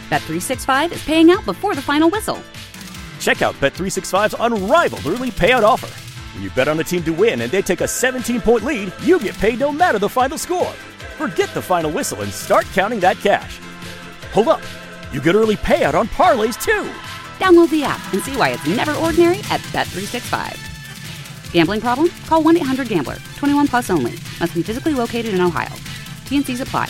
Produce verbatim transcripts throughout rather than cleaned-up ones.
Bet three sixty-five is paying out before the final whistle. Check out Bet three sixty-five's unrivaled early payout offer. When you bet on a team to win and they take a seventeen-point lead, you get paid no matter the final score. Forget the final whistle and start counting that cash. Hold up. You get early payout on parlays, too. Download the app and see why it's never ordinary at Bet three sixty-five. Gambling problem? Call one eight hundred gambler. twenty-one plus only. Must be physically located in Ohio. T N Cs apply.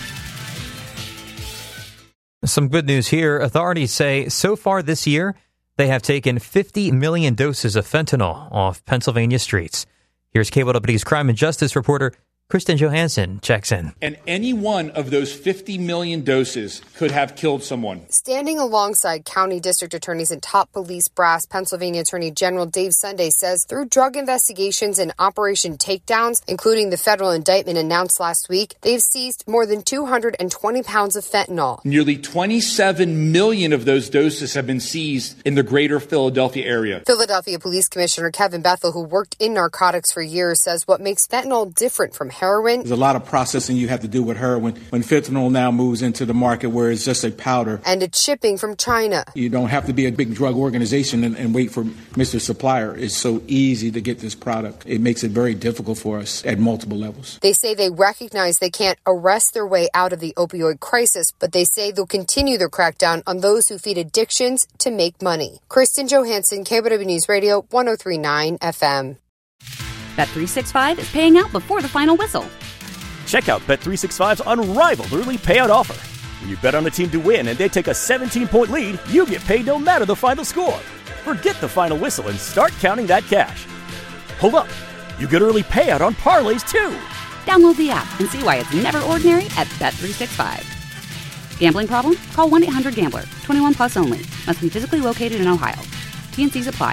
Some good news here. Authorities say so far this year, they have taken fifty million doses of fentanyl off Pennsylvania streets. Here's K W W's crime and justice reporter Kristen Johansson checks in. And any one of those fifty million doses could have killed someone. Standing alongside county district attorneys and top police brass, Pennsylvania Attorney General Dave Sunday says through drug investigations and Operation Takedowns, including the federal indictment announced last week, they've seized more than two hundred twenty pounds of fentanyl. Nearly twenty-seven million of those doses have been seized in the greater Philadelphia area. Philadelphia Police Commissioner Kevin Bethel, who worked in narcotics for years, says what makes fentanyl different from heroin. There's a lot of processing you have to do with heroin when fentanyl now moves into the market where it's just a powder. And it's shipping from China. You don't have to be a big drug organization and, and wait for Mister Supplier. It's so easy to get this product. It makes it very difficult for us at multiple levels. They say they recognize they can't arrest their way out of the opioid crisis, but they say they'll continue their crackdown on those who feed addictions to make money. Kristen Johansson, K W W News Radio, one oh three point nine F M. Bet three sixty-five is paying out before the final whistle. Check out Bet three sixty-five's unrivaled early payout offer. When you bet on a team to win and they take a seventeen-point lead, you get paid no matter the final score. Forget the final whistle and start counting that cash. Hold up. You get early payout on parlays, too. Download the app and see why it's never ordinary at Bet three sixty-five. Gambling problem? Call one eight hundred gambler. twenty-one plus only. Must be physically located in Ohio. T N Cs apply.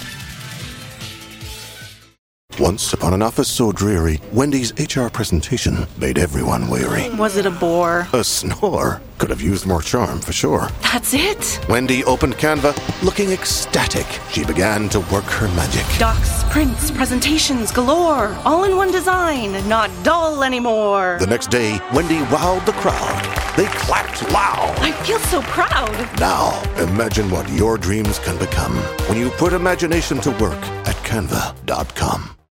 Once upon an office so dreary, Wendy's H R presentation made everyone weary. Was it a bore? A snore. Could have used more charm, for sure. That's it? Wendy opened Canva, looking ecstatic. She began to work her magic. Docs, prints, presentations galore. All in one design, not dull anymore. The next day, Wendy wowed the crowd. They clapped loud. I feel so proud. Now, imagine what your dreams can become when you put imagination to work at canva dot com.